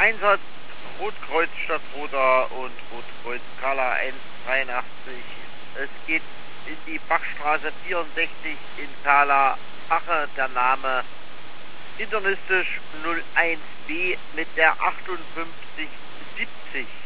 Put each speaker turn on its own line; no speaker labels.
Einsatz Rotkreuz Stadtroder und Rotkreuz Skala 183. Es geht in die Bachstraße 64 in Thala, Bache, der Name internistisch 01B mit der 5870.